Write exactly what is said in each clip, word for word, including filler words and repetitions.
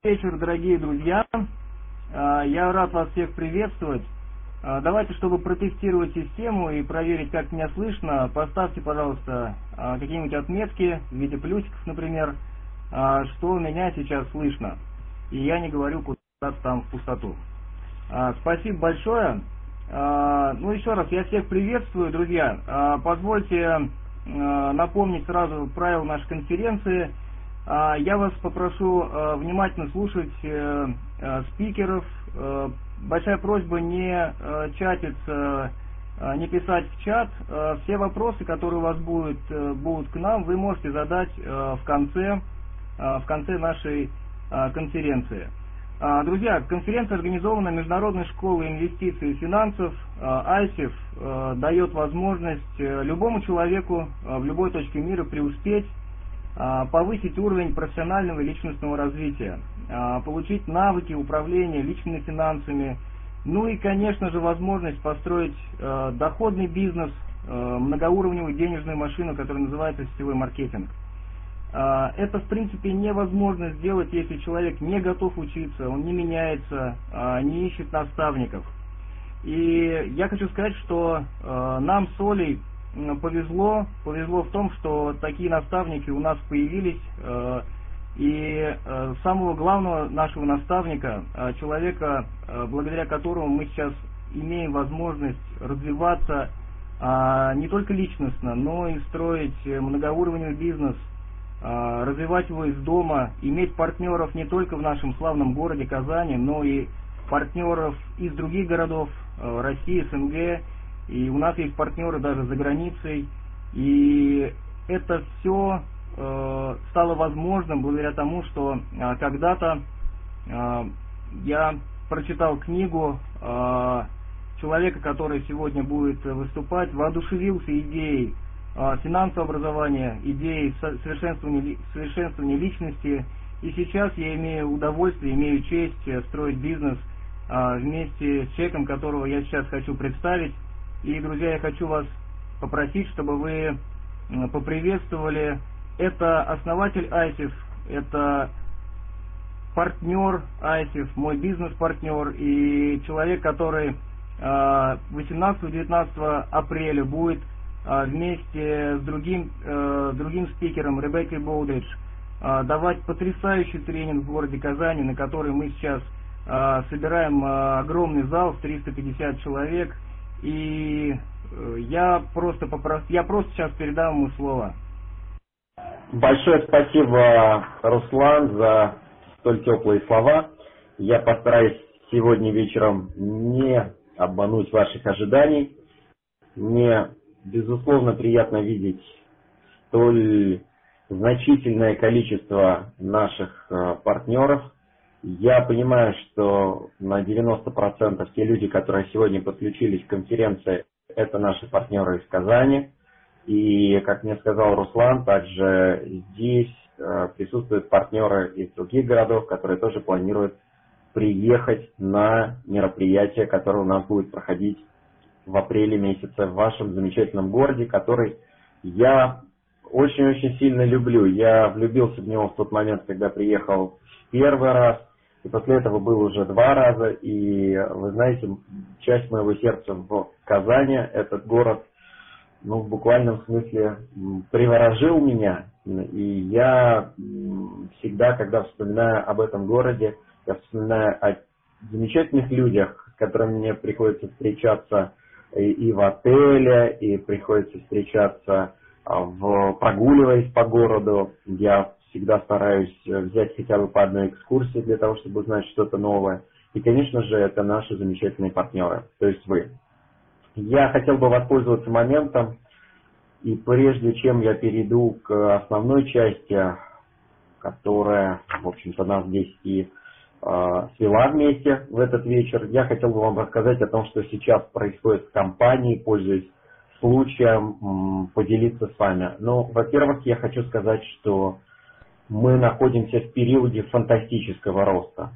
Вечер, дорогие друзья. Я рад вас всех приветствовать. Давайте, чтобы протестировать систему и проверить, как меня слышно, поставьте, пожалуйста, какие-нибудь отметки в виде плюсиков, например, что у меня сейчас слышно. И я не говорю куда-то там в пустоту. Спасибо большое. Ну, еще раз, я всех приветствую, друзья. Позвольте напомнить сразу правила нашей конференции. Я вас попрошу внимательно слушать спикеров. Большая просьба не чатиться, не писать в чат. Все вопросы, которые у вас будут, будут к нам, вы можете задать в конце, в конце нашей конференции. Друзья, конференция организована Международной школой инвестиций и финансов. АЙСИФ дает возможность любому человеку в любой точке мира преуспеть, повысить уровень профессионального и личностного развития, получить навыки управления личными финансами, ну и, конечно же, возможность построить доходный бизнес, многоуровневую денежную машину, которая называется сетевой маркетинг. Это, в принципе, невозможно сделать, если человек не готов учиться, он не меняется, не ищет наставников. И я хочу сказать, что нам с Олей повезло, повезло в том, что такие наставники у нас появились. И самого главного нашего наставника, человека, благодаря которому мы сейчас имеем возможность развиваться не только личностно, но и строить многоуровневый бизнес, развивать его из дома, иметь партнеров не только в нашем славном городе Казани, но и партнеров из других городов России, СНГ, и у нас есть партнеры даже за границей. И это все э, стало возможным благодаря тому, что э, когда-то э, я прочитал книгу э, человека, который сегодня будет выступать, воодушевился идеей финансового образования, идеей совершенствования, совершенствования личности. И сейчас я имею удовольствие, имею честь строить бизнес вместе с человеком, которого я сейчас хочу представить. И, друзья, я хочу вас попросить, чтобы вы поприветствовали. Это основатель АЙСИФ, это партнер АЙСИФ, мой бизнес-партнер и человек, который восемнадцатого-девятнадцатого апреля будет вместе с другим, другим спикером Ребеккой Болдридж давать потрясающий тренинг в городе Казани, на который мы сейчас собираем огромный зал в триста пятьдесят человек. И я просто попрос... я просто сейчас передам ему слово. Большое спасибо, Руслан, за столь теплые слова. Я постараюсь сегодня вечером не обмануть ваших ожиданий. Мне безусловно приятно видеть столь значительное количество наших партнеров. Я понимаю, что на девяносто процентов те люди, которые сегодня подключились к конференции, это наши партнеры из Казани. И, как мне сказал Руслан, также здесь присутствуют партнеры из других городов, которые тоже планируют приехать на мероприятие, которое у нас будет проходить в апреле месяце в вашем замечательном городе, который я очень-очень сильно люблю. Я влюбился в него в тот момент, когда приехал в первый раз, и после этого был уже два раза. И вы знаете, часть моего сердца в Казани, этот город, ну, в буквальном смысле приворожил меня. И я всегда, когда вспоминаю об этом городе, я вспоминаю о замечательных людях, с которыми мне приходится встречаться и в отеле, и приходится встречаться, в, прогуливаясь по городу. Я всегда стараюсь взять хотя бы по одной экскурсии для того, чтобы узнать что-то новое. И, конечно же, это наши замечательные партнеры, то есть вы. Я хотел бы воспользоваться моментом, и прежде чем я перейду к основной части, которая, в общем-то, нас здесь и свела вместе в этот вечер, я хотел бы вам рассказать о том, что сейчас происходит в компании, пользуясь случаем поделиться с вами. Ну, во-первых, я хочу сказать, что мы находимся в периоде фантастического роста.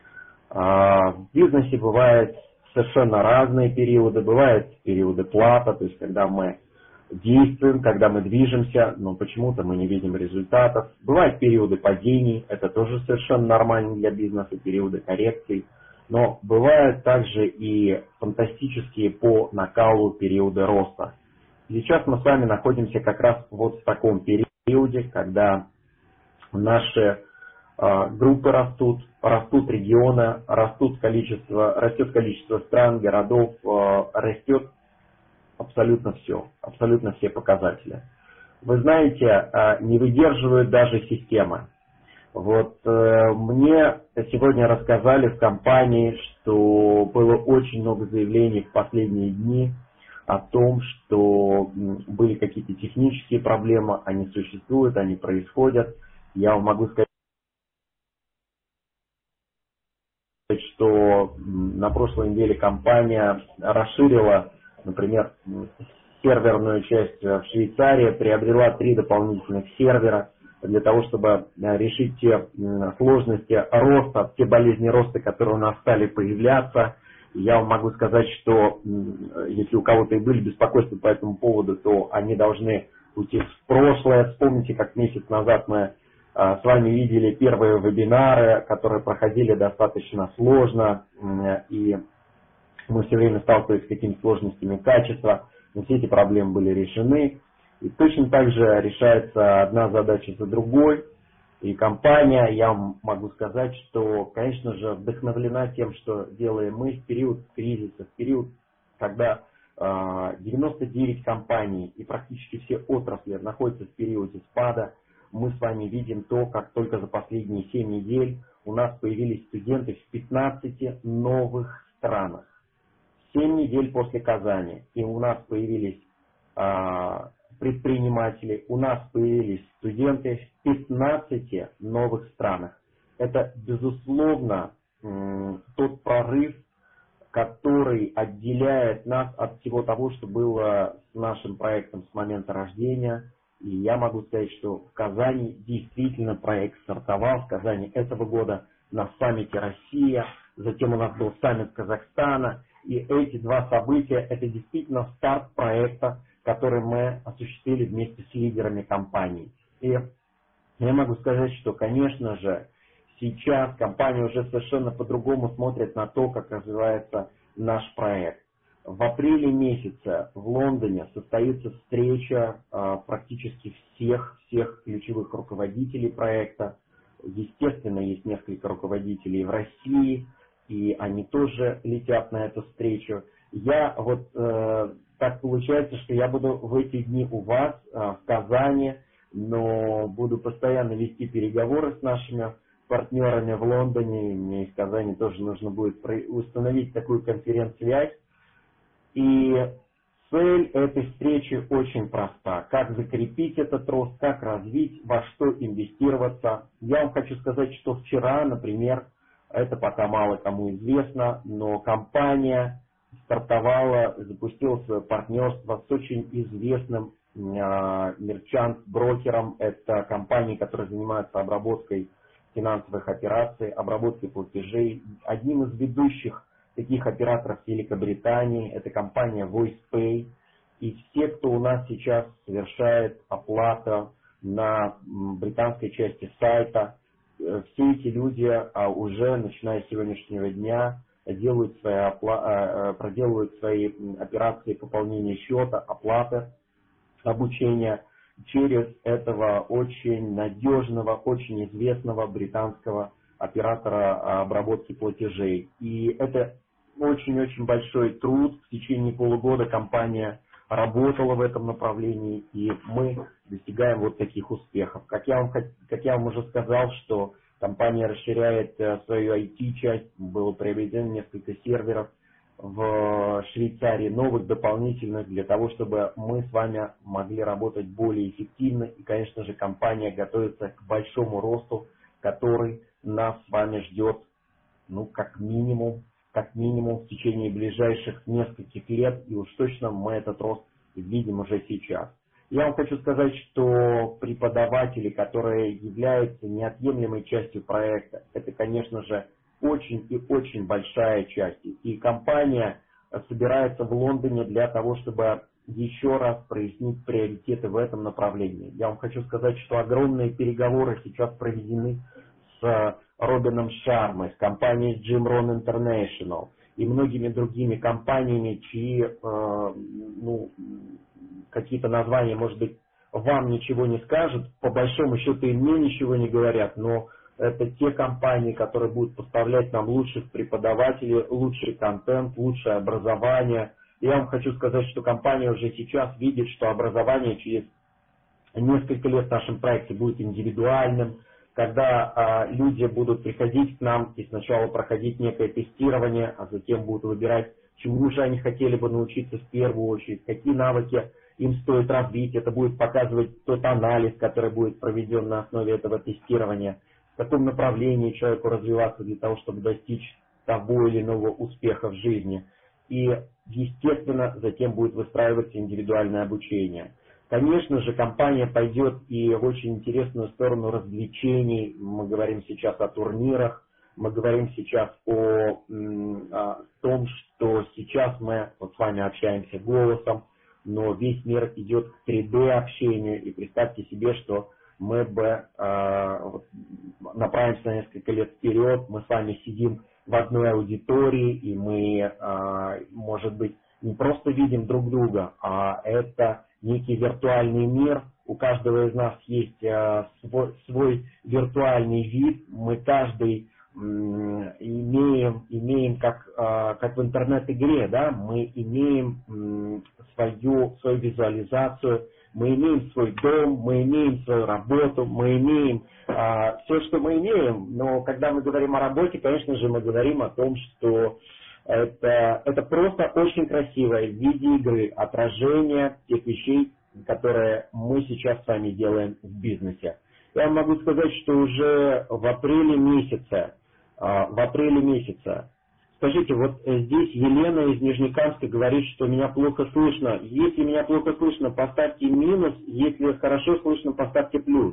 В бизнесе бывают совершенно разные периоды. Бывают периоды плата, то есть когда мы действуем, когда мы движемся, но почему-то мы не видим результатов. Бывают периоды падений, это тоже совершенно нормально для бизнеса, периоды коррекций. Но бывают также и фантастические по накалу периоды роста. Сейчас мы с вами находимся как раз вот в таком периоде, когда наши э, группы растут, растут регионы, растут количество, растет количество стран, городов, э, растет абсолютно все, абсолютно все показатели. Вы знаете, э, не выдерживают даже системы. Вот э, мне сегодня рассказали в компании, что было очень много заявлений в последние дни о том, что были какие-то технические проблемы, они существуют, они происходят. Я вам могу сказать, что на прошлой неделе компания расширила, например, серверную часть в Швейцарии, приобрела три дополнительных сервера для того, чтобы решить те сложности роста, те болезни роста, которые у нас стали появляться. Я вам могу сказать, что если у кого-то и были беспокойства по этому поводу, то они должны уйти в прошлое. Вспомните, как месяц назад мы с вами видели первые вебинары, которые проходили достаточно сложно, и мы все время сталкивались с какими-то сложностями качества, но все эти проблемы были решены. И точно так же решается одна задача за другой. И компания, я вам могу сказать, что, конечно же, вдохновлена тем, что делаем мы в период кризиса, в период, когда девяносто девять компаний и практически все отрасли находятся в периоде спада. Мы с вами видим то, как только за последние семь недель у нас появились студенты в пятнадцати новых странах. семь недель после Казани, и у нас появились а, предприниматели, у нас появились студенты в пятнадцати новых странах. Это, безусловно, тот прорыв, который отделяет нас от всего того, что было с нашим проектом с момента рождения. И я могу сказать, что в Казани действительно проект стартовал, в Казани этого года на саммите Россия, затем у нас был саммит Казахстана. И эти два события, это действительно старт проекта, который мы осуществили вместе с лидерами компании. И я могу сказать, что, конечно же, сейчас компания уже совершенно по-другому смотрит на то, как развивается наш проект. В апреле месяце в Лондоне состоится встреча а, практически всех, всех ключевых руководителей проекта. Естественно, есть несколько руководителей в России, и они тоже летят на эту встречу. Я вот э, так получается, что я буду в эти дни у вас э, в Казани, но буду постоянно вести переговоры с нашими партнерами в Лондоне. Мне из Казани тоже нужно будет установить такую конференц-связь. И цель этой встречи очень проста. Как закрепить этот рост, как развить, во что инвестироваться. Я вам хочу сказать, что вчера, например, это пока мало кому известно, но компания стартовала, запустила свое партнерство с очень известным э, мерчант-брокером. Это компании, которые занимаются обработкой финансовых операций, обработкой платежей. Одним из ведущих таких операторов Великобритании это компания VoicePay. И все, кто у нас сейчас совершает оплату на британской части сайта, все эти люди уже, начиная с сегодняшнего дня, делают свои опла- проделывают свои операции пополнения счета, оплаты, обучения через этого очень надежного, очень известного британского оператора обработки платежей. И это очень-очень большой труд. В течение полугода компания работала в этом направлении, и мы достигаем вот таких успехов. Как я вам, как я вам уже сказал, что компания расширяет свою ай ти-часть, было приобретено несколько серверов в Швейцарии, новых, дополнительных, для того, чтобы мы с вами могли работать более эффективно. И, конечно же, компания готовится к большому росту, который нас с вами ждет, ну, как минимум, как минимум в течение ближайших нескольких лет, и уж точно мы этот рост видим уже сейчас. Я вам хочу сказать, что преподаватели, которые являются неотъемлемой частью проекта, это, конечно же, очень и очень большая часть. И компания собирается в Лондоне для того, чтобы еще раз прояснить приоритеты в этом направлении. Я вам хочу сказать, что огромные переговоры сейчас проведены с Робином Шармой, с компанией Jim Rohn International и многими другими компаниями, чьи э, ну, какие-то названия, может быть, вам ничего не скажут, по большому счету и мне ничего не говорят, но это те компании, которые будут поставлять нам лучших преподавателей, лучший контент, лучшее образование. Я вам хочу сказать, что компания уже сейчас видит, что образование через несколько лет в нашем проекте будет индивидуальным, когда а, люди будут приходить к нам и сначала проходить некое тестирование, а затем будут выбирать, чему же они хотели бы научиться в первую очередь, какие навыки им стоит развить. Это будет показывать тот анализ, который будет проведен на основе этого тестирования, в каком направлении человеку развиваться для того, чтобы достичь того или иного успеха в жизни. И, естественно, затем будет выстраиваться индивидуальное обучение. Конечно же, компания пойдет и в очень интересную сторону развлечений. Мы говорим сейчас о турнирах, мы говорим сейчас о, о том, что сейчас мы вот с вами общаемся голосом, но весь мир идет к три дэ общению, и представьте себе, что мы бы э, вот, направимся на несколько лет вперед, мы с вами сидим в одной аудитории, и мы, э, может быть, не просто видим друг друга, а это некий виртуальный мир. У каждого из нас есть э, свой, свой виртуальный вид, мы каждый имеем, имеем как, как в интернет-игре, да, мы имеем свою, свою визуализацию, мы имеем свой дом, мы имеем свою работу, мы имеем а, все, что мы имеем, но когда мы говорим о работе, конечно же, мы говорим о том, что это, это просто очень красивое в виде игры отражение тех вещей, которые мы сейчас с вами делаем в бизнесе. Я вам могу сказать, что уже в апреле месяце, в апреле месяце, скажите, вот здесь Елена из Нижнекамска говорит, что меня плохо слышно. Если меня плохо слышно, поставьте минус, если хорошо слышно, поставьте плюс.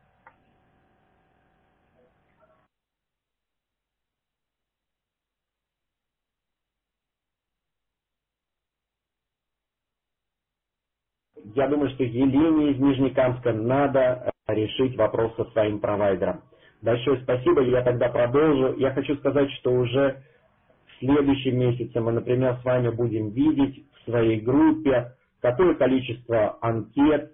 Я думаю, что Елене из Нижнекамска надо решить вопрос со своим провайдером. Большое спасибо, я тогда продолжу. Я хочу сказать, что уже в следующем месяце мы, например, с вами будем видеть в своей группе, какое количество анкет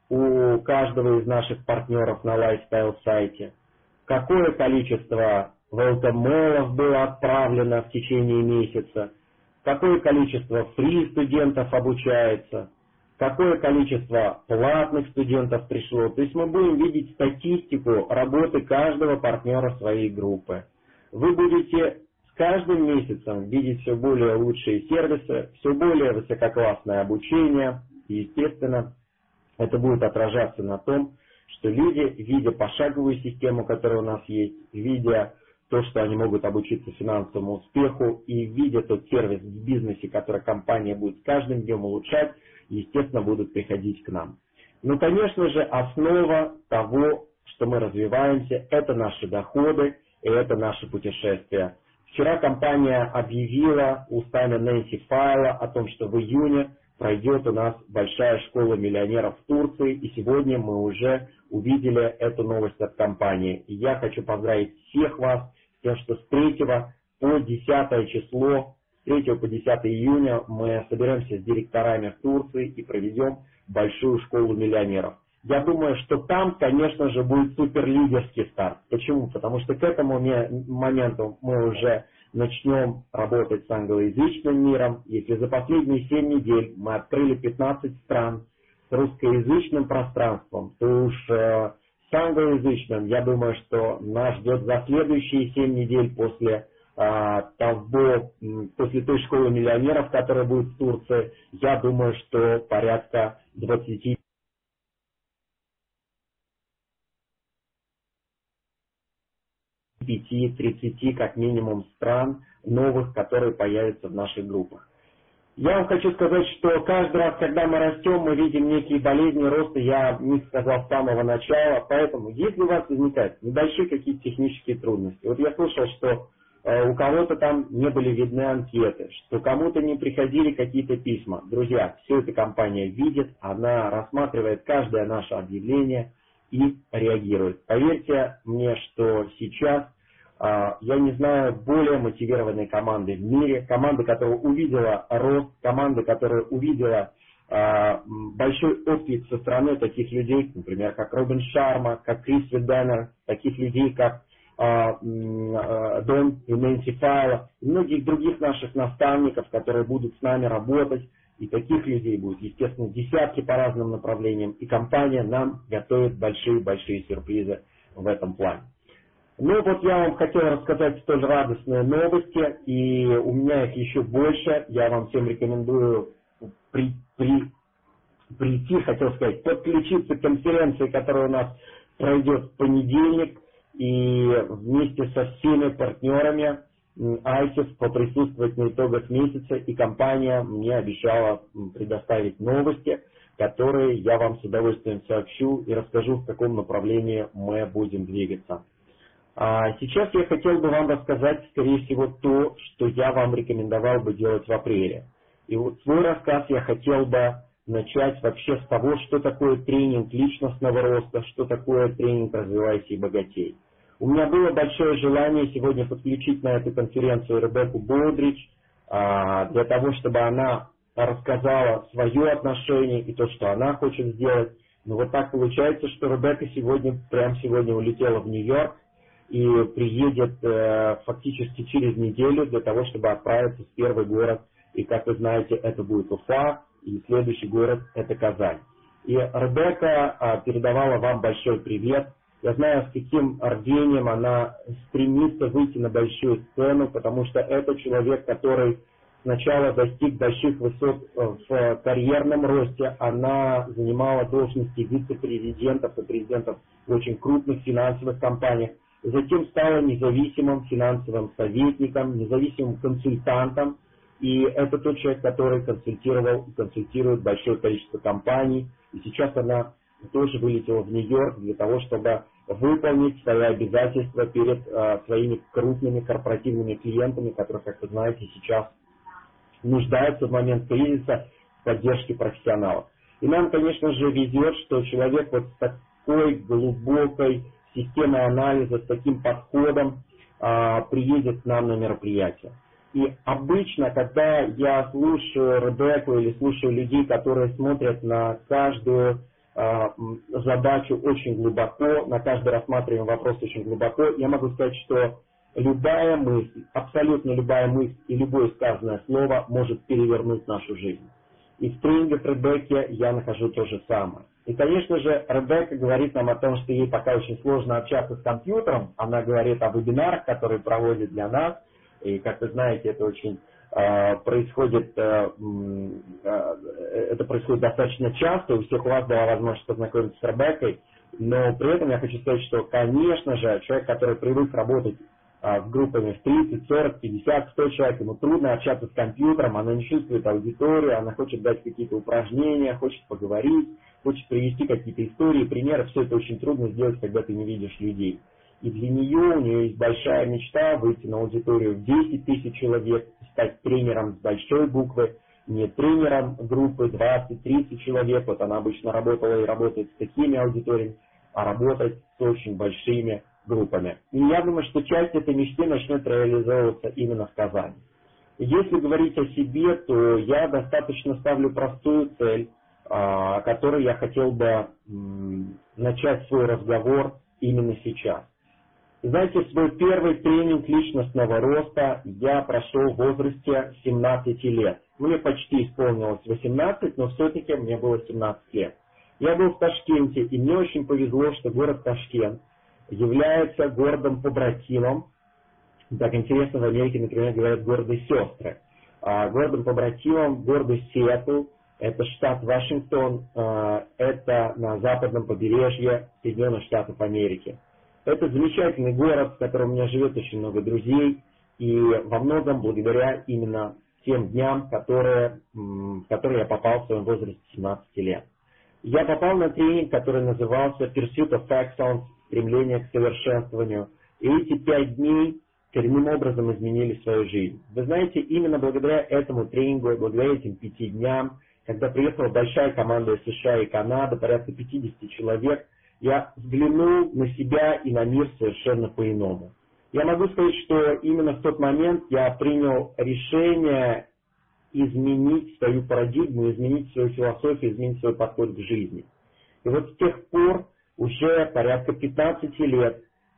у каждого из наших партнеров на лайфстайл-сайте, какое количество welcome-mail'ов было отправлено в течение месяца, какое количество фри-студентов обучается, какое количество платных студентов пришло. То есть мы будем видеть статистику работы каждого партнера своей группы. Вы будете с каждым месяцем видеть все более лучшие сервисы, все более высококлассное обучение. И, естественно, это будет отражаться на том, что люди, видя пошаговую систему, которая у нас есть, видя то, что они могут обучиться финансовому успеху, и видя тот сервис в бизнесе, который компания будет каждым днем улучшать, естественно, будут приходить к нам. Ну, конечно же, основа того, что мы развиваемся, это наши доходы и это наши путешествия. Вчера компания объявила устами Нэнси Файла о том, что в июне пройдет у нас большая школа миллионеров в Турции, и сегодня мы уже увидели эту новость от компании. И я хочу поздравить всех вас с тем, что с третьего по десятое число, с третьего по десятое июня мы соберемся с директорами в Турции и проведем большую школу миллионеров. Я думаю, что там, конечно же, будет суперлидерский старт. Почему? Потому что к этому моменту мы уже начнем работать с англоязычным миром. Если за последние семь недель мы открыли пятнадцать стран с русскоязычным пространством, то уж э, с англоязычным, я думаю, что нас ждет за следующие семь недель после э, того, после той школы миллионеров, которая будет в Турции, я думаю, что порядка двадцати пяти-тридцати как минимум стран новых, которые появятся в наших группах. Я вам хочу сказать, что каждый раз, когда мы растем, мы видим некие болезни роста, я не сказал с самого начала, поэтому если у вас возникают небольшие какие-то технические трудности, вот я слышал, что у кого-то там не были видны анкеты, что кому-то не приходили какие-то письма. Друзья, все это компания видит, она рассматривает каждое наше объявление и реагирует. Поверьте мне, что сейчас я не знаю более мотивированной команды в мире, команды, которая увидела рост, команды, которая увидела большой отклик со стороны таких людей, например, как Робин Шарма, как Крис Веденер, таких людей, как Дон и Нэнси Файла, и многих других наших наставников, которые будут с нами работать. И таких людей будет, естественно, десятки по разным направлениям. И компания нам готовит большие-большие сюрпризы в этом плане. Ну вот я вам хотел рассказать столь радостные новости, и у меня их еще больше. Я вам всем рекомендую при, при, прийти, хотел сказать, подключиться к конференции, которая у нас пройдет в понедельник, и вместе со всеми партнерами айсис поприсутствовать на итогах месяца, и компания мне обещала предоставить новости, которые я вам с удовольствием сообщу и расскажу, в каком направлении мы будем двигаться. А сейчас я хотел бы вам рассказать, скорее всего, то, что я вам рекомендовал бы делать в апреле. И вот свой рассказ я хотел бы начать вообще с того, что такое тренинг личностного роста, что такое тренинг «Развивайся и богатей». У меня было большое желание сегодня подключить на эту конференцию Ребекку Бодридж, для того, чтобы она рассказала свое отношение и то, что она хочет сделать. Но вот так получается, что Ребекка сегодня, прямо сегодня улетела в Нью-Йорк и приедет фактически через неделю для того, чтобы отправиться в первый город. И, как вы знаете, это будет Уфа, и следующий город это Казань. И Ребекка передавала вам большой привет. Я знаю, с каким рвением она стремится выйти на большую сцену, потому что это человек, который сначала достиг больших высот в карьерном росте. Она занимала должности вице-президентов и президентов в очень крупных финансовых компаниях. Затем стала независимым финансовым советником, независимым консультантом. И это тот человек, который консультировал и консультирует большое количество компаний. И сейчас она тоже вылетела в Нью-Йорк для того, чтобы выполнить свои обязательства перед э, своими крупными корпоративными клиентами, которые, как вы знаете, сейчас нуждаются в момент кризиса в поддержке профессионалов. И нам, конечно же, везет, что человек вот с такой глубокой системой анализа, с таким подходом э, приедет к нам на мероприятие. И обычно, когда я слушаю Ребекку или слушаю людей, которые смотрят на каждую задачу очень глубоко, на каждый рассматриваемый вопрос очень глубоко, я могу сказать, что любая мысль, абсолютно любая мысль и любое сказанное слово может перевернуть нашу жизнь. И в тренингах Ребекки я нахожу то же самое. И, конечно же, Ребекка говорит нам о том, что ей пока очень сложно общаться с компьютером. Она говорит о вебинарах, которые проводит для нас. И, как вы знаете, это очень происходит, это происходит достаточно часто, у всех у вас была возможность познакомиться с Ребеккой, но при этом я хочу сказать, что, конечно же, человек, который привык работать с группами в тридцать, сорок, пятьдесят, сто человек, ему трудно общаться с компьютером, она не чувствует аудиторию, она хочет дать какие-то упражнения, хочет поговорить, хочет привести какие-то истории, примеры, все это очень трудно сделать, когда ты не видишь людей. И для нее, у нее есть большая мечта выйти на аудиторию в десять тысяч человек, стать тренером с большой буквы, не тренером группы двадцать-тридцать человек, вот она обычно работала и работает с такими аудиториями, а работать с очень большими группами. И я думаю, что часть этой мечты начнет реализовываться именно в Казани. Если говорить о себе, то я достаточно ставлю простую цель, о которой я хотел бы начать свой разговор именно сейчас. Знаете, свой первый тренинг личностного роста я прошел в возрасте семнадцати лет. Мне почти исполнилось восемнадцать, но все-таки мне было семнадцать лет. Я был в Ташкенте, и мне очень повезло, что город Ташкент является городом-побратимом. Так интересно, в Америке, например, говорят города-сестры. А городом-побратимом города Сиэтл, это штат Вашингтон, это на западном побережье Соединенных Штатов Америки. Это замечательный город, в котором у меня живет очень много друзей, и во многом благодаря именно тем дням, которые, в которые я попал в своем возрасте семнадцати лет. Я попал на тренинг, который назывался Pursuit of Excellence, стремление к совершенствованию. И эти пять дней коренным образом изменили свою жизнь. Вы знаете, именно благодаря этому тренингу, благодаря этим пяти дням, когда приехала большая команда из США и Канады, порядка пятьдесят человек, я взглянул на себя и на мир совершенно по-иному. Я могу сказать, что именно в тот момент я принял решение изменить свою парадигму, изменить свою философию, изменить свой подход к жизни. И вот с тех пор, уже порядка пятнадцати лет,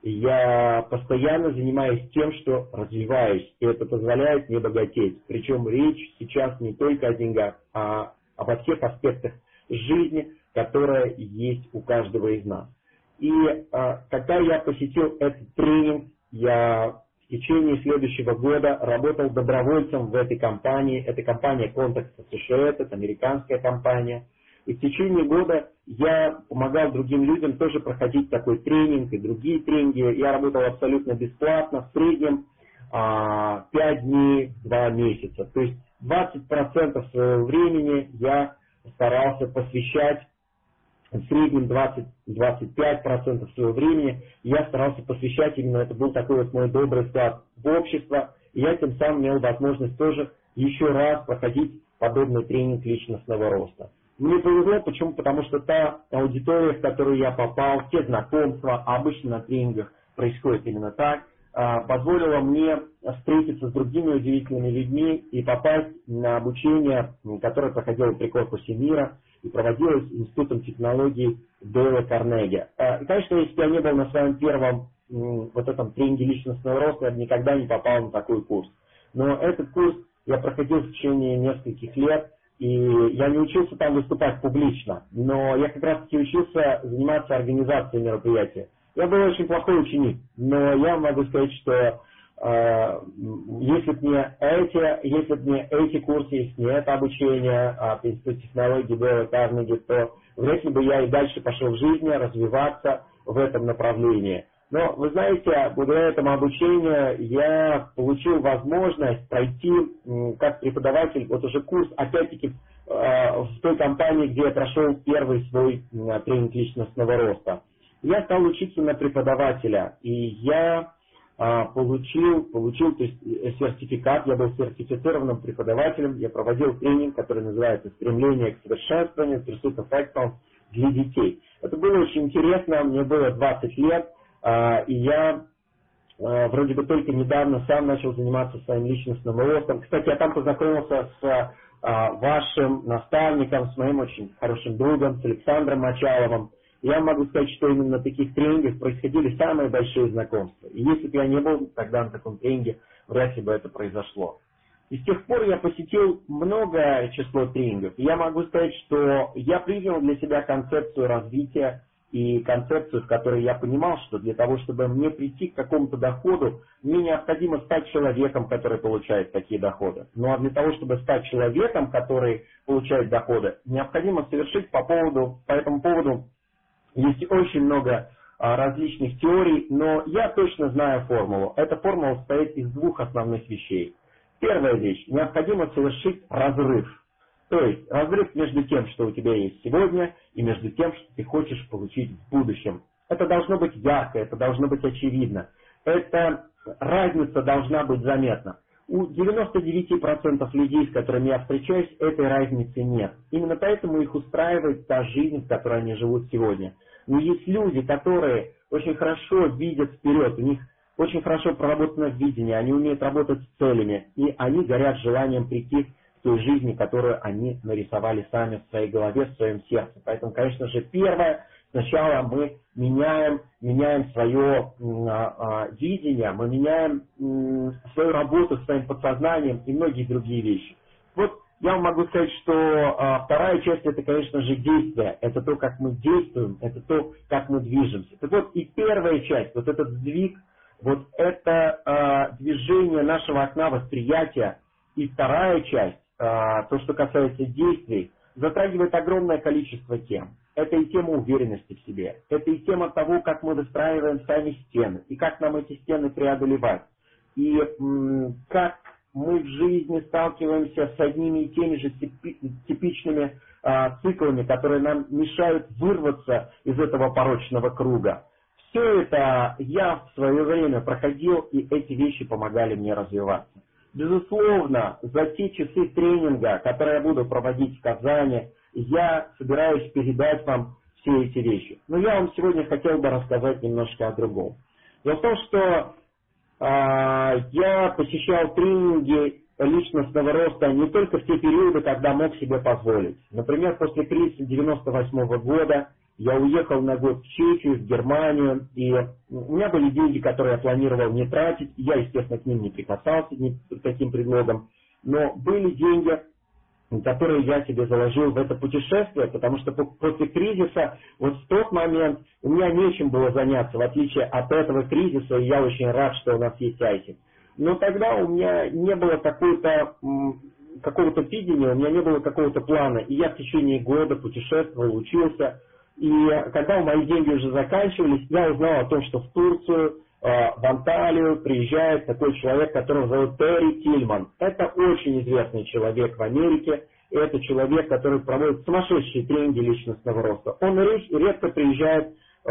я постоянно занимаюсь тем, что развиваюсь, и это позволяет мне богатеть. Причем речь сейчас не только о деньгах, а обо всех аспектах жизни, которая есть у каждого из нас. И а, когда я посетил этот тренинг, я в течение следующего года работал добровольцем в этой компании. Это компания Context Associates, это американская компания. И в течение года я помогал другим людям тоже проходить такой тренинг и другие тренинги. Я работал абсолютно бесплатно, в среднем а, пять дней, два месяца. То есть двадцать процентов своего времени я старался посвящать, в среднем двадцать-двадцать пять процентов своего времени я старался посвящать именно, это был такой вот мой добрый вклад в общество. И я тем самым имел возможность тоже еще раз проходить подобный тренинг личностного роста. Мне повезло, почему? Потому что та аудитория, в которую я попал, те знакомства, а обычно на тренингах происходит именно так, позволила мне встретиться с другими удивительными людьми и попасть на обучение, которое проходило при корпусе мира и проводилось Институтом технологий Дейла Карнеги. И, конечно, если бы я не был на своем первом вот этом тренинге личностного роста, я бы никогда не попал на такой курс. Но этот курс я проходил в течение нескольких лет, и я не учился там выступать публично, но я как раз таки учился заниматься организацией мероприятия. Я был очень плохой ученик, но я могу сказать, что э, если бы не эти, если бы не эти курсы, если не это обучение от Института технологий Дейла Карнеги, то вряд ли бы я и дальше пошел в жизни развиваться в этом направлении. Но, вы знаете, благодаря этому обучению я получил возможность пройти как преподаватель вот уже курс, опять-таки, в той компании, где я прошел первый свой тренинг личностного роста. Я стал учиться на преподавателя, и я получил, получил то есть, сертификат, я был сертифицированным преподавателем, я проводил тренинг, который называется «Стремление к совершенствованию», Pursuit of Excellence для детей. Это было очень интересно, мне было двадцать лет. И я вроде бы только недавно сам начал заниматься своим личностным ростом. Кстати, я там познакомился с вашим наставником, с моим очень хорошим другом, с Александром Мочаловым. Я могу сказать, что именно на таких тренингах происходили самые большие знакомства. И если бы я не был тогда на таком тренинге, вряд ли бы это произошло. И с тех пор я посетил много число тренингов. И я могу сказать, что я принял для себя концепцию развития, и концепцию, в которой я понимал, что для того, чтобы мне прийти к какому-то доходу, мне необходимо стать человеком, который получает такие доходы. Ну а для того, чтобы стать человеком, который получает доходы, необходимо совершить по поводу, по этому поводу есть очень много а, различных теорий, но я точно знаю формулу. Эта формула состоит из двух основных вещей. Первая вещь. Необходимо совершить разрыв. То есть разрыв между тем, что у тебя есть сегодня, и между тем, что ты хочешь получить в будущем. Это должно быть ярко, это должно быть очевидно. Эта разница должна быть заметна. У девяноста девяти процентов людей, с которыми я встречаюсь, этой разницы нет. Именно поэтому их устраивает та жизнь, в которой они живут сегодня. Но есть люди, которые очень хорошо видят вперед, у них очень хорошо проработано видение, они умеют работать с целями, и они горят желанием прийти к той жизни, которую они нарисовали сами в своей голове, в своем сердце. Поэтому, конечно же, первое, сначала мы меняем, меняем свое а, видение, мы меняем м, свою работу с своим подсознанием и многие другие вещи. Вот я вам могу сказать, что а, вторая часть это, конечно же, действие. Это то, как мы действуем, это то, как мы движемся. Так вот, и первая часть, вот этот сдвиг, вот это а, движение нашего окна восприятия, и вторая часть, а, то, что касается действий, затрагивает огромное количество тем. Это и тема уверенности в себе, это и тема того, как мы выстраиваем сами стены, и как нам эти стены преодолевать, и м, как мы в жизни сталкиваемся с одними и теми же типичными а, циклами, которые нам мешают вырваться из этого порочного круга. все это я в свое время проходил, и эти вещи помогали мне развиваться. Безусловно, за те часы тренинга, которые я буду проводить в Казани, я собираюсь передать вам все эти вещи. Но я вам сегодня хотел бы рассказать немножко о другом. Дело в том, что э, я посещал тренинги личностного роста не только в те периоды, когда мог себе позволить. Например, после кризиса девяносто восьмого года я уехал на год в Чехию, в Германию, и у меня были деньги, которые я планировал не тратить. Я, естественно, к ним не прикасался ни под каким предлогом. Но были деньги, которые я себе заложил в это путешествие, потому что после кризиса, вот в тот момент у меня нечем было заняться, в отличие от этого кризиса, и я очень рад, что у нас есть Айсик. Но тогда у меня не было какой-то, какого-то видения, у меня не было какого-то плана, и я в течение года путешествовал, учился. И когда мои деньги уже заканчивались, я узнал о том, что в Турцию, в Анталию приезжает такой человек, которого зовут Терри Тильман. Это очень известный человек в Америке. И это человек, который проводит сумасшедшие тренинги личностного роста. Он редко приезжает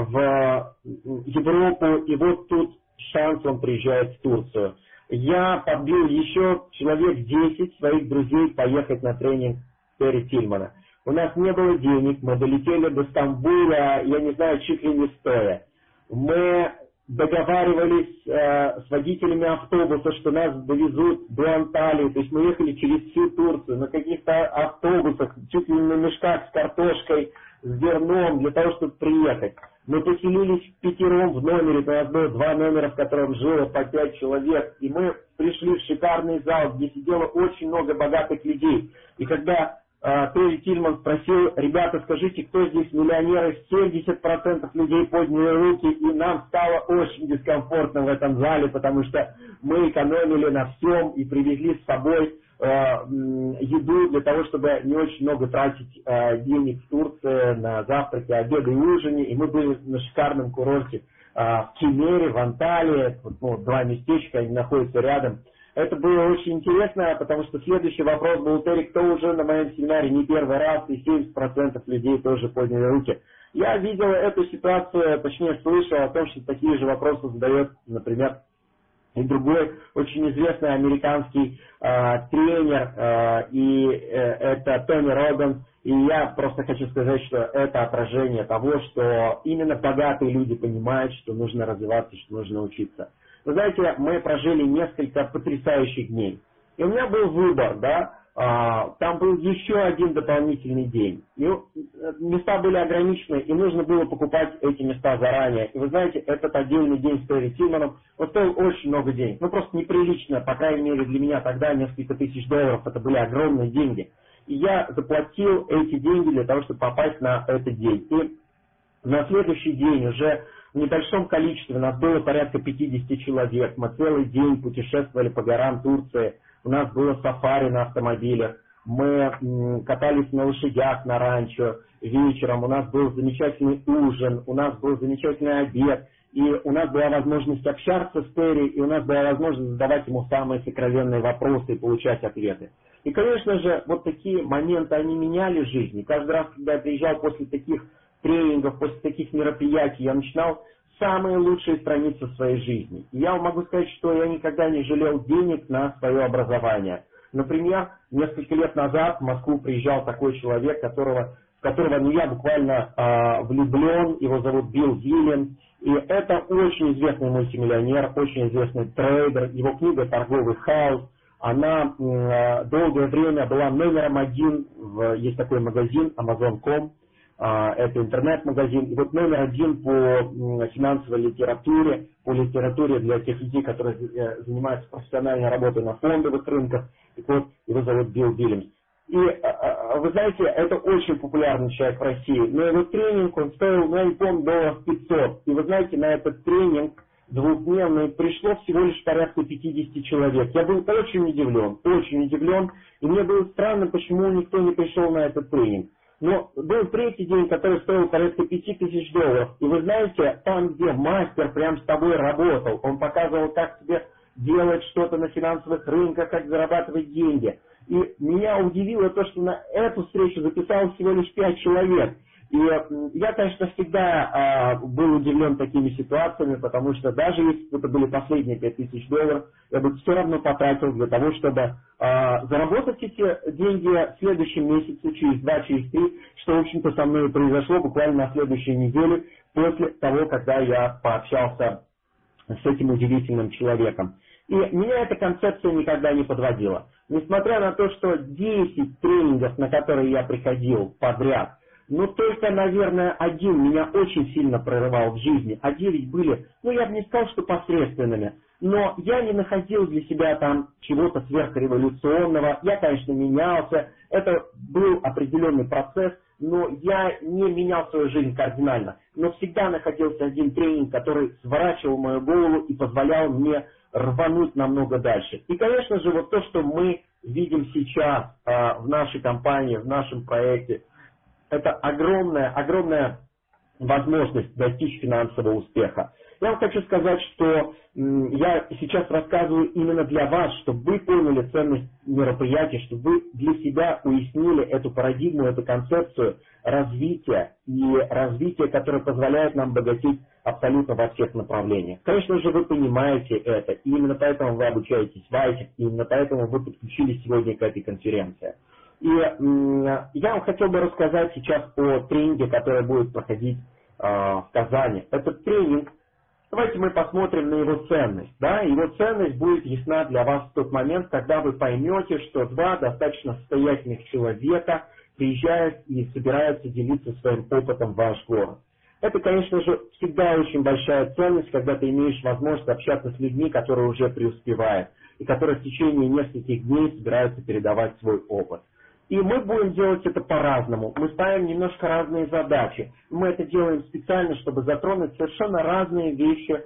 в Европу, и вот тут шанс, он приезжает в Турцию. Я подбил еще человек десять своих друзей поехать на тренинг Терри Тильмана. У нас не было денег, мы долетели до Стамбула, я не знаю, чуть ли не стоя. Мы договаривались э, с водителями автобуса, что нас довезут до Анталии, то есть мы ехали через всю Турцию на каких-то автобусах, чуть ли не на мешках с картошкой, с зерном, для того, чтобы приехать. Мы поселились впятером в номере, у нас было два номера, в котором жило по пять человек, и мы пришли в шикарный зал, где сидело очень много богатых людей. И когда Терри Тильман спросил: ребята, скажите, кто здесь миллионеры? семьдесят процентов людей подняли руки, и нам стало очень дискомфортно в этом зале, потому что мы экономили на всем и привезли с собой э, еду для того, чтобы не очень много тратить э, денег в Турции на завтраки, обеды и ужины. И мы были на шикарном курорте э, в Кемере, в Анталии, ну, два местечка, они находятся рядом. Это было очень интересно, потому что следующий вопрос был: Терри, кто уже на моем семинаре не первый раз, и семьдесят процентов людей тоже подняли руки. Я видел эту ситуацию, точнее слышал о том, что такие же вопросы задает, например, и другой очень известный американский э, тренер, э, и э, это Тони Рогганс. И я просто хочу сказать, что это отражение того, что именно богатые люди понимают, что нужно развиваться, что нужно учиться. Вы знаете, мы прожили несколько потрясающих дней. И у меня был выбор, да, а, там был еще один дополнительный день. И места были ограничены, и нужно было покупать эти места заранее. И вы знаете, этот отдельный день с Терри Тильманом, он стоил очень много денег. Ну просто неприлично, по крайней мере для меня тогда несколько тысяч долларов, это были огромные деньги. И я заплатил эти деньги для того, чтобы попасть на этот день. И на следующий день уже в небольшом количестве, у нас было порядка пятьдесят человек, мы целый день путешествовали по горам Турции, у нас было сафари на автомобилях, мы катались на лошадях на ранчо вечером, у нас был замечательный ужин, у нас был замечательный обед, и у нас была возможность общаться с Терри, и у нас была возможность задавать ему самые сокровенные вопросы и получать ответы. И, конечно же, вот такие моменты, они меняли жизнь. И каждый раз, когда я приезжал после таких тренингов, после таких мероприятий, я начинал самые лучшие страницы в своей жизни. И я могу сказать, что я никогда не жалел денег на свое образование. Например, несколько лет назад в Москву приезжал такой человек, которого, в которого ну, я буквально э, влюблен, его зовут Билл Вильямс. И это очень известный мультимиллионер, очень известный трейдер. Его книга «Торговый хаос», она э, долгое время была номером один, в, есть такой магазин амазон точка ком. Это интернет-магазин. И вот номер один по финансовой литературе, по литературе для тех людей, которые занимаются профессиональной работой на фондовых рынках. И вот его зовут Билл Вильямс. И вы знаете, это очень популярный человек в России. Но его тренинг, он стоил, ну я не помню, долларов пятьсот. И вы знаете, на этот тренинг двухдневный пришло всего лишь порядка пятьдесят человек. Я был очень удивлен, очень удивлен. И мне было странно, почему никто не пришел на этот тренинг. Но был третий день, который стоил порядка пяти тысяч долларов. И вы знаете, там, где мастер прям с тобой работал, он показывал, как тебе делать что-то на финансовых рынках, как зарабатывать деньги. И меня удивило то, что на эту встречу записалось всего лишь пять человек. И И я, конечно, всегда э, был удивлен такими ситуациями, потому что даже если бы это были последние пять тысяч долларов, я бы все равно потратил для того, чтобы э, заработать эти деньги в следующем месяце, через два, через три, что, в общем-то, со мной произошло буквально на следующей неделе, после того, когда я пообщался с этим удивительным человеком. И меня эта концепция никогда не подводила. Несмотря на то, что десять тренингов, на которые я приходил подряд, но только, наверное, один меня очень сильно прорывал в жизни, а девять были, ну я бы не сказал, что посредственными, но я не находил для себя там чего-то сверхреволюционного, я, конечно, менялся, это был определенный процесс, но я не менял свою жизнь кардинально, но всегда находился один тренинг, который сворачивал мою голову и позволял мне рвануть намного дальше. И, конечно же, вот то, что мы видим сейчас э, в нашей компании, в нашем проекте, это огромная, огромная возможность достичь финансового успеха. Я вам хочу сказать, что м, я сейчас рассказываю именно для вас, чтобы вы поняли ценность мероприятия, чтобы вы для себя уяснили эту парадигму, эту концепцию развития и развития, которое позволяет нам богатеть абсолютно во всех направлениях. Конечно же, вы понимаете это, и именно поэтому вы обучаетесь в АЙСе, и именно поэтому вы подключились сегодня к этой конференции. И м, я вам хотел бы рассказать сейчас о тренинге, который будет проходить э, в Казани. Этот тренинг, давайте мы посмотрим на его ценность. Да? Его ценность будет ясна для вас в тот момент, когда вы поймете, что два достаточно состоятельных человека приезжают и собираются делиться своим опытом в ваш город. Это, конечно же, всегда очень большая ценность, когда ты имеешь возможность общаться с людьми, которые уже преуспевают, и которые в течение нескольких дней собираются передавать свой опыт. И мы будем делать это по-разному. Мы ставим немножко разные задачи. Мы это делаем специально, чтобы затронуть совершенно разные вещи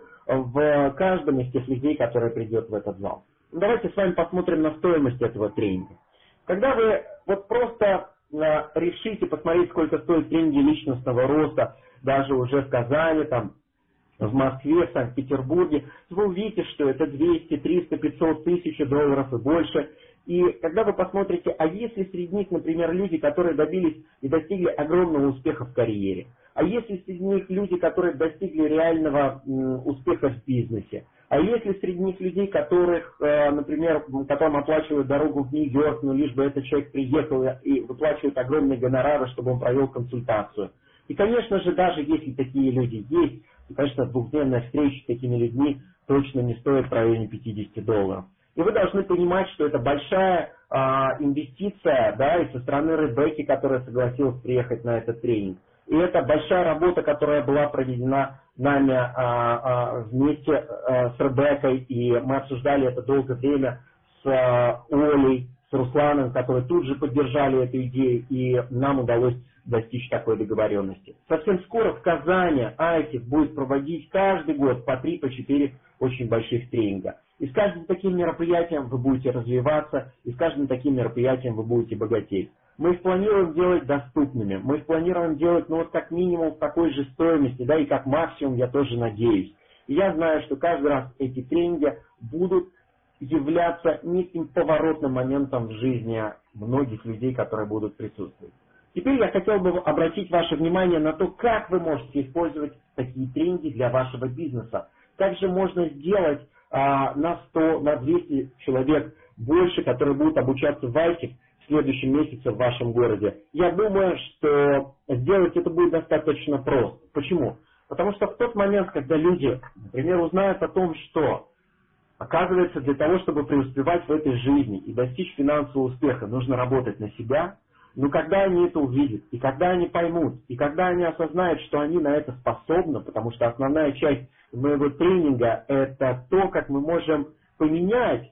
в каждом из тех людей, которые придет в этот зал. Давайте с вами посмотрим на стоимость этого тренинга. Когда вы вот просто решите посмотреть, сколько стоит тренинги личностного роста, даже уже в Казани, там, в Москве, в Санкт-Петербурге, вы увидите, что это двести, триста, пятьсот тысяч долларов и больше. И когда вы посмотрите, а если среди них, например, люди, которые добились и достигли огромного успеха в карьере, а если среди них люди, которые достигли реального м, успеха в бизнесе, а если среди них людей, которых, э, например, которым оплачивают дорогу в Нью-Йорк, но лишь бы этот человек приехал и выплачивают огромные гонорары, чтобы он провел консультацию. И, конечно же, даже если такие люди есть, то, конечно, двухдневная встреча с такими людьми точно не стоит в районе пятьдесят долларов. И вы должны понимать, что это большая а, инвестиция, да, и со стороны Ребекки, которая согласилась приехать на этот тренинг. И это большая работа, которая была проведена нами а, а, вместе а, с Ребеккой, и мы обсуждали это долгое время с а, Олей, с Русланом, которые тут же поддержали эту идею, и нам удалось достичь такой договоренности. Совсем скоро в Казани АЙСИФ будет проводить каждый год по три, по четыре очень больших тренинга. И с каждым таким мероприятием вы будете развиваться, и с каждым таким мероприятием вы будете богатеть. Мы их планируем делать доступными, мы их планируем делать, ну вот как минимум в такой же стоимости, да, и как максимум, я тоже надеюсь. И я знаю, что каждый раз эти тренинги будут являться неким поворотным моментом в жизни многих людей, которые будут присутствовать. Теперь я хотел бы обратить ваше внимание на то, как вы можете использовать такие тренинги для вашего бизнеса. Как же можно сделать а, на сто, на двести человек больше, которые будут обучаться в АЙСИФ в следующем месяце в вашем городе. Я думаю, что сделать это будет достаточно просто. Почему? Потому что в тот момент, когда люди, например, узнают о том, что, оказывается, для того, чтобы преуспевать в этой жизни и достичь финансового успеха, нужно работать на себя, но когда они это увидят, и когда они поймут, и когда они осознают, что они на это способны, потому что основная часть моего тренинга – это то, как мы можем поменять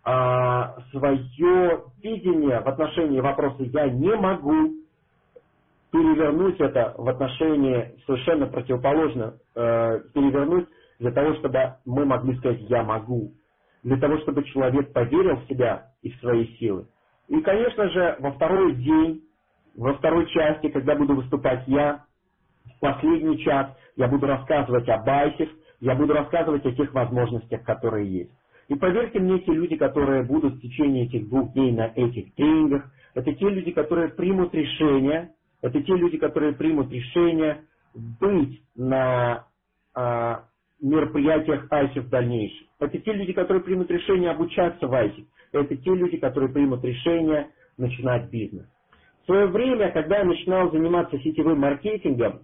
а, свое видение в отношении вопроса «я не могу», перевернуть это в отношении совершенно противоположно, э, перевернуть для того, чтобы мы могли сказать «я могу», для того, чтобы человек поверил в себя и в свои силы. И, конечно же, во второй день, во второй части, когда буду выступать я, в последний час я буду рассказывать об АЙСИФ, я буду рассказывать о тех возможностях, которые есть. И поверьте мне, те люди, которые будут в течение этих двух дней на этих тренингах, это те люди, которые примут решение Это те люди, которые примут решение быть на э, мероприятиях ай си в дальнейшем. Это те люди, которые примут решение обучаться в ай си. Это те люди, которые примут решение начинать бизнес. В свое время, когда я начинал заниматься сетевым маркетингом,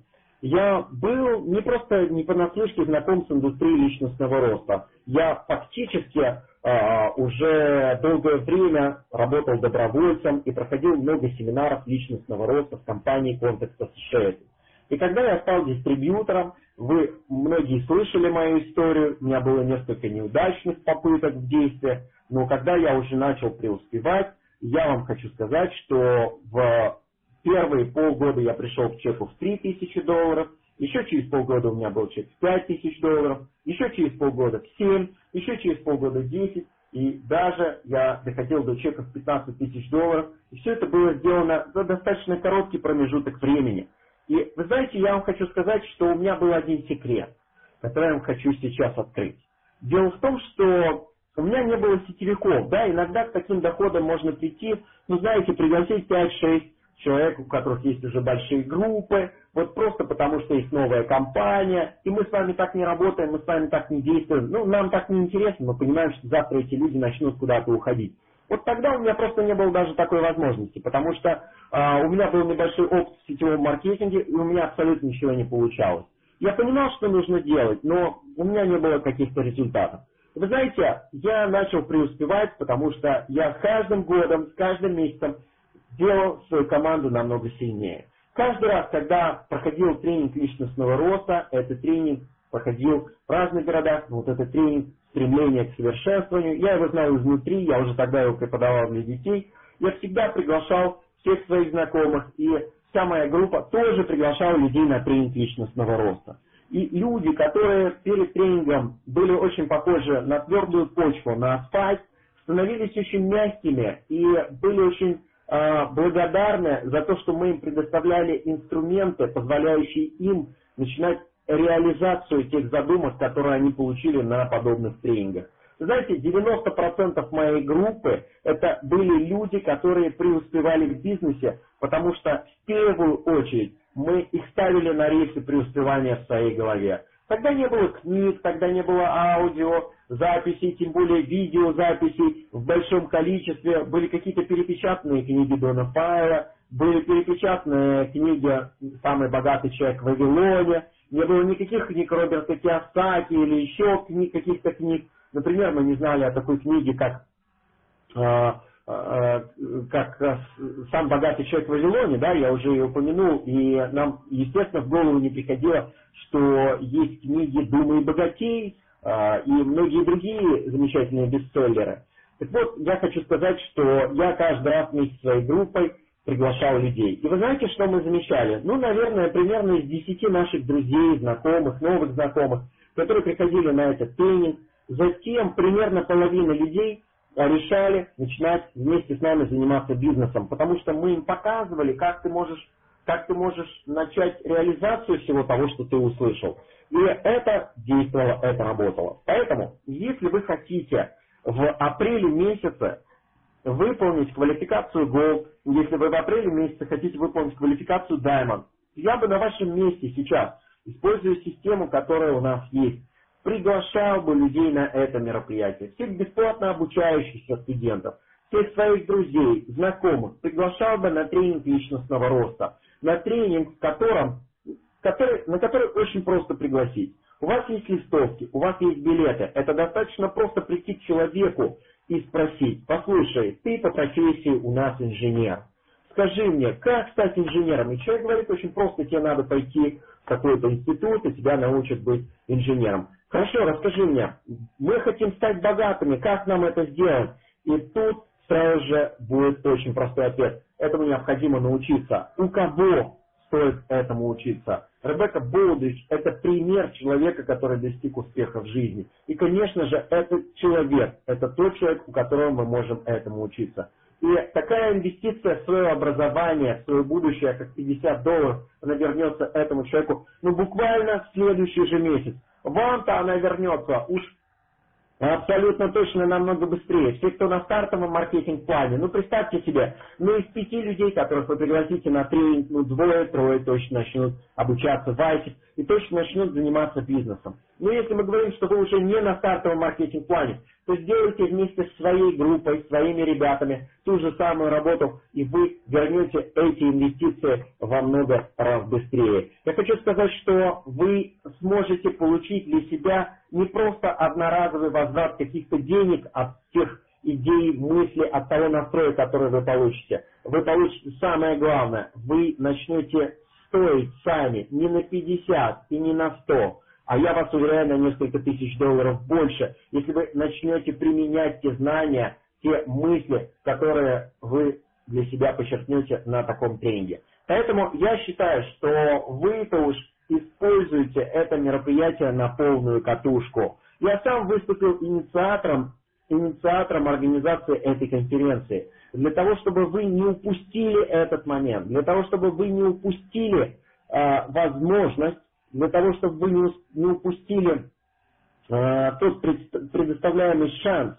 я был не просто не понаслышке знаком с индустрией личностного роста. Я фактически э, уже долгое время работал добровольцем и проходил много семинаров личностного роста в компании Context Associates. И когда я стал дистрибьютором, вы многие слышали мою историю, у меня было несколько неудачных попыток в действиях, но когда я уже начал преуспевать, я вам хочу сказать, что в первые полгода я пришел к чеку в три тысячи долларов, еще через полгода у меня был чек в пять тысяч долларов, еще через полгода в семь, еще через полгода в десять, и даже я доходил до чека в пятнадцать тысяч долларов, и все это было сделано за достаточно короткий промежуток времени. И вы знаете, я вам хочу сказать, что у меня был один секрет, который я вам хочу сейчас открыть. Дело в том, что у меня не было сетевиков, да, иногда к таким доходам можно прийти, ну знаете, пригласить пять-шесть человек, у которых есть уже большие группы, вот просто потому, что есть новая компания, и мы с вами так не работаем, мы с вами так не действуем, ну нам так не интересно, мы понимаем, что завтра эти люди начнут куда-то уходить. Вот тогда у меня просто не было даже такой возможности, потому что э, у меня был небольшой опыт в сетевом маркетинге, и у меня абсолютно ничего не получалось. Я понимал, что нужно делать, но у меня не было каких-то результатов. Вы знаете, я начал преуспевать, потому что я с каждым годом, с каждым месяцем делал свою команду намного сильнее. Каждый раз, когда проходил тренинг личностного роста, этот тренинг проходил в разных городах, вот этот тренинг стремление к совершенствованию, я его знал изнутри, я уже тогда его преподавал для детей, я всегда приглашал всех своих знакомых, и вся моя группа тоже приглашала людей на тренинг личностного роста. И люди, которые перед тренингом были очень похожи на твердую почву, на асфальт, становились очень мягкими и были очень э, благодарны за то, что мы им предоставляли инструменты, позволяющие им начинать реализацию тех задумок, которые они получили на подобных тренингах. Вы знаете, девяносто процентов моей группы это были люди, которые преуспевали в бизнесе, потому что в первую очередь мы их ставили на рельсы преуспевания в своей голове. Тогда не было книг, тогда не было аудио, записей, тем более видеозаписей в большом количестве. Были какие-то перепечатанные книги Дона Файла, были перепечатанные книги «Самый богатый человек в Вавилоне», не было никаких книг Роберта Кийосаки или еще книг, каких-то книг. Например, мы не знали о такой книге, как, э, э, как э, «Сам богатый человек в Вавилоне», да, я уже ее упомянул, и нам, естественно, в голову не приходило, что есть книги «Думай богатей» э, и многие другие замечательные бестселлеры. Так вот, я хочу сказать, что я каждый раз вместе со своей группой приглашал людей. И вы знаете, что мы замечали? Ну, наверное, примерно из десяти наших друзей, знакомых, новых знакомых, которые приходили на этот тренинг, затем примерно половина людей решали начинать вместе с нами заниматься бизнесом, потому что мы им показывали, как ты можешь, как ты можешь начать реализацию всего того, что ты услышал. И это действовало, это работало. Поэтому, если вы хотите в апреле месяце выполнить квалификацию Gold, если вы в апреле месяце хотите выполнить квалификацию Diamond, я бы на вашем месте сейчас, используя систему, которая у нас есть, приглашал бы людей на это мероприятие, всех бесплатно обучающихся студентов, всех своих друзей, знакомых, приглашал бы на тренинг личностного роста, на тренинг, в котором, который, на который очень просто пригласить. У вас есть листовки, у вас есть билеты, это достаточно просто прийти к человеку и спросить: послушай, ты по профессии у нас инженер, скажи мне, как стать инженером? И человек говорит очень просто: тебе надо пойти в какой-то институт, и тебя научат быть инженером. Хорошо, расскажи мне, мы хотим стать богатыми, как нам это сделать? И тут сразу же будет очень простой ответ: этому необходимо научиться. У кого стоит этому учиться? Ребекка Болдридж – это пример человека, который достиг успеха в жизни. И, конечно же, этот человек, это тот человек, у которого мы можем этому учиться. И такая инвестиция в свое образование, в свое будущее, как пятьдесят долларов, она вернется этому человеку, ну, буквально в следующий же месяц. Вам-то она вернется уж Абсолютно точно, намного быстрее. Все, кто на стартовом маркетинг-плане, ну представьте себе, ну из пяти людей, которых вы пригласите на тренинг, ну двое-трое точно начнут обучаться в айси и точно начнут заниматься бизнесом. Но если мы говорим, что вы уже не на стартовом маркетинг-плане, то сделайте вместе с своей группой, своими ребятами ту же самую работу, и вы вернете эти инвестиции во много раз быстрее. Я хочу сказать, что вы сможете получить для себя не просто одноразовый возврат каких-то денег от тех идей, мыслей, от того настроя, который вы получите. Вы получите самое главное, вы начнете стоить сами не на пятьдесят и не на сто, а я вас уверяю, на несколько тысяч долларов больше, если вы начнете применять те знания, те мысли, которые вы для себя подчеркнете на таком тренинге. Поэтому я считаю, что вы-то уж используйте это мероприятие на полную катушку. Я сам выступил инициатором, инициатором организации этой конференции. Для того, чтобы вы не упустили этот момент, для того, чтобы вы не упустили э, возможность, для того, чтобы вы не, не упустили э, тот пред, предоставляемый шанс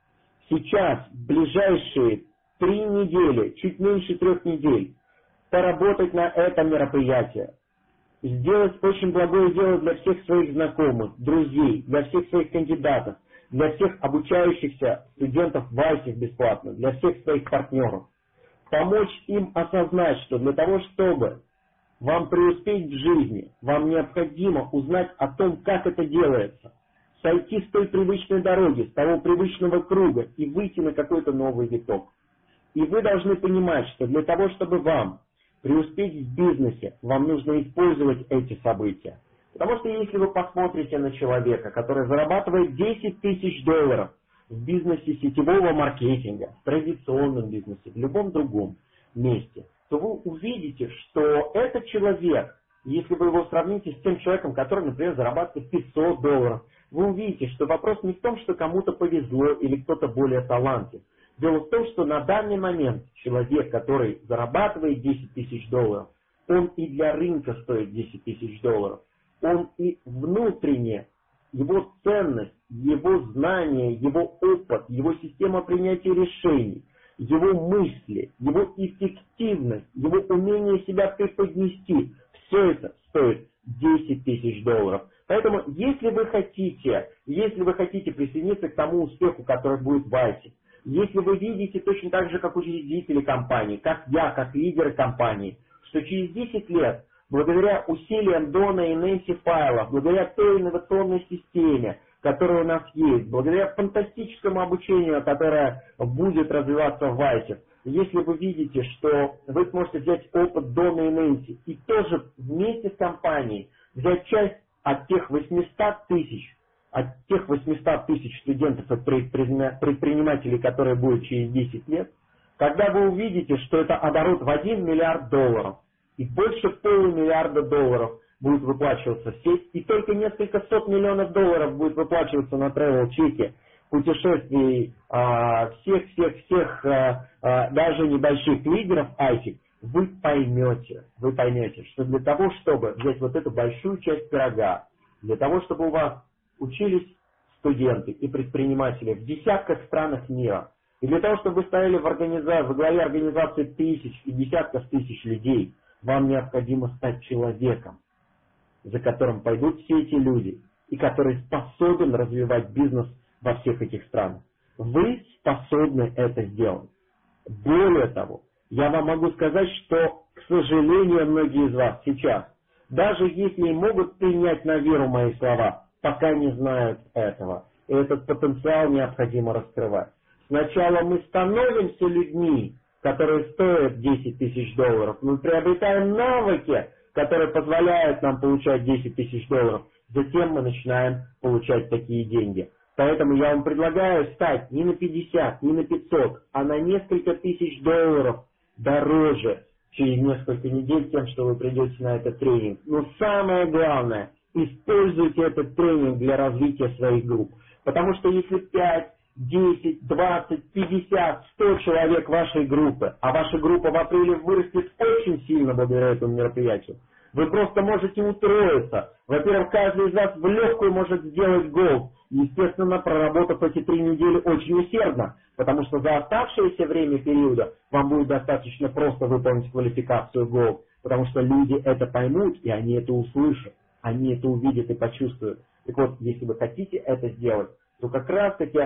сейчас, в ближайшие три недели, чуть меньше трех недель, поработать на этом мероприятии. Сделать очень благое дело для всех своих знакомых, друзей, для всех своих кандидатов, для всех обучающихся студентов в айси бесплатно, для всех своих партнеров. Помочь им осознать, что для того, чтобы вам преуспеть в жизни, вам необходимо узнать о том, как это делается, сойти с той привычной дороги, с того привычного круга и выйти на какой-то новый виток. И вы должны понимать, что для того, чтобы вам преуспеть в бизнесе, вам нужно использовать эти события. Потому что если вы посмотрите на человека, который зарабатывает десять тысяч долларов в бизнесе сетевого маркетинга, в традиционном бизнесе, в любом другом месте, то вы увидите, что этот человек, если вы его сравните с тем человеком, который, например, зарабатывает пятьсот долларов, вы увидите, что вопрос не в том, что кому-то повезло или кто-то более талантлив. Дело в том, что на данный момент человек, который зарабатывает десять тысяч долларов, он и для рынка стоит десять тысяч долларов. Он и внутренне, его ценность, его знания, его опыт, его система принятия решений, его мысли, его эффективность, его умение себя преподнести, все это стоит десять тысяч долларов. Поэтому, если вы хотите, если вы хотите присоединиться к тому успеху, который будет в айси, если вы видите точно так же, как учредители компании, как я, как лидеры компании, что через десять лет, благодаря усилиям Дона и Нэнси Файлов, благодаря той инновационной системе, которая у нас есть, благодаря фантастическому обучению, которое будет развиваться в айси, если вы видите, что вы сможете взять опыт Дона и Нэнси и тоже вместе с компанией взять часть от тех восьмисот тысяч, от тех восьмисот тысяч студентов и предпринимателей, которые будут через десять лет, когда вы увидите, что это оборот в один миллиард долларов, и больше полумиллиарда долларов будет выплачиваться в сеть, и только несколько сот миллионов долларов будет выплачиваться на тревел-чеке, путешествий всех-всех-всех, даже небольших лидеров айси, вы поймете, вы поймете, что для того, чтобы взять вот эту большую часть пирога, для того, чтобы у вас учились студенты и предприниматели в десятках странах мира, и для того, чтобы вы стояли в организации, во главе организации тысяч и десятков тысяч людей, вам необходимо стать человеком, за которым пойдут все эти люди, и который способен развивать бизнес во всех этих странах. Вы способны это сделать. Более того, я вам могу сказать, что, к сожалению, многие из вас сейчас, даже если и могут принять на веру мои слова, пока не знают этого. И этот потенциал необходимо раскрывать. Сначала мы становимся людьми, которые стоят десять тысяч долларов. Мы приобретаем навыки, которые позволяют нам получать десять тысяч долларов. Затем мы начинаем получать такие деньги. Поэтому я вам предлагаю стать не на пятьдесят, не на пятьсот, а на несколько тысяч долларов дороже через несколько недель тем, что вы придете на этот тренинг. Но самое главное, используйте этот тренинг для развития своих групп. Потому что если пять, десять, двадцать, пятьдесят, сто человек вашей группы, а ваша группа в апреле вырастет очень сильно благодаря этому мероприятию, вы просто можете утроиться. Во-первых, каждый из вас в легкую может сделать голд. естественно, проработав эти три недели очень усердно, потому что за оставшееся время периода вам будет достаточно просто выполнить квалификацию Gold, потому что люди это поймут, и они это услышат, они это увидят и почувствуют. Так вот, если вы хотите это сделать, то как раз таки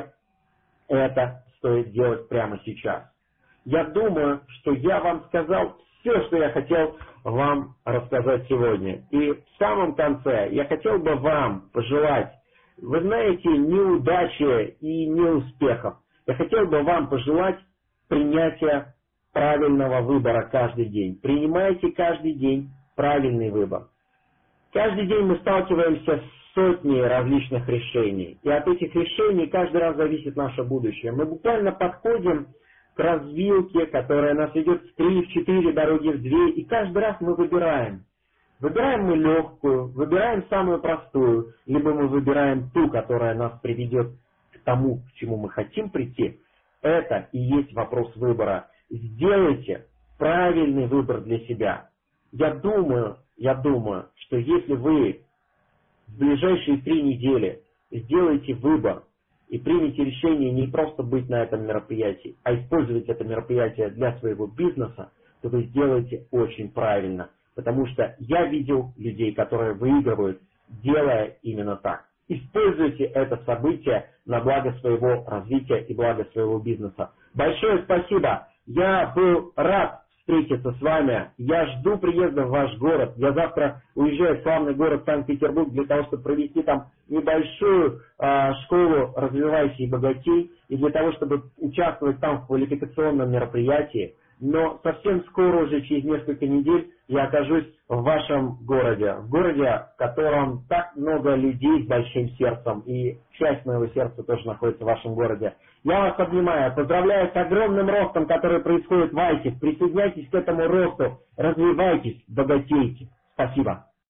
это стоит делать прямо сейчас. Я думаю, что я вам сказал все, что я хотел вам рассказать сегодня. И в самом конце я хотел бы вам пожелать, вы знаете, не удачи и не успехов. Я хотел бы вам пожелать принятия правильного выбора каждый день. Принимайте каждый день правильный выбор. Каждый день мы сталкиваемся с сотней различных решений. И от этих решений каждый раз зависит наше будущее. Мы буквально подходим к развилке, которая нас ведет в три, в четыре дороги, в две, и каждый раз мы выбираем. Выбираем мы легкую, выбираем самую простую, либо мы выбираем ту, которая нас приведет к тому, к чему мы хотим прийти. Это и есть вопрос выбора. Сделайте правильный выбор для себя. Я думаю, я думаю, что если вы в ближайшие три недели сделаете выбор, и примите решение не просто быть на этом мероприятии, а использовать это мероприятие для своего бизнеса, то вы сделаете очень правильно. Потому что я видел людей, которые выигрывают, делая именно так. Используйте это событие на благо своего развития и благо своего бизнеса. Большое спасибо. Я был рад встретиться с вами. Я жду приезда в ваш город. Я завтра уезжаю в славный город Санкт-Петербург для того, чтобы провести там небольшую э, школу «Развивайся и богатей», и для того, чтобы участвовать там в квалификационном мероприятии. Но совсем скоро, уже через несколько недель, я окажусь в вашем городе. В городе, в котором так много людей с большим сердцем. И часть моего сердца тоже находится в вашем городе. Я вас обнимаю, поздравляю с огромным ростом, который происходит в Айсе. Присоединяйтесь к этому росту, развивайтесь, богатейте. Спасибо.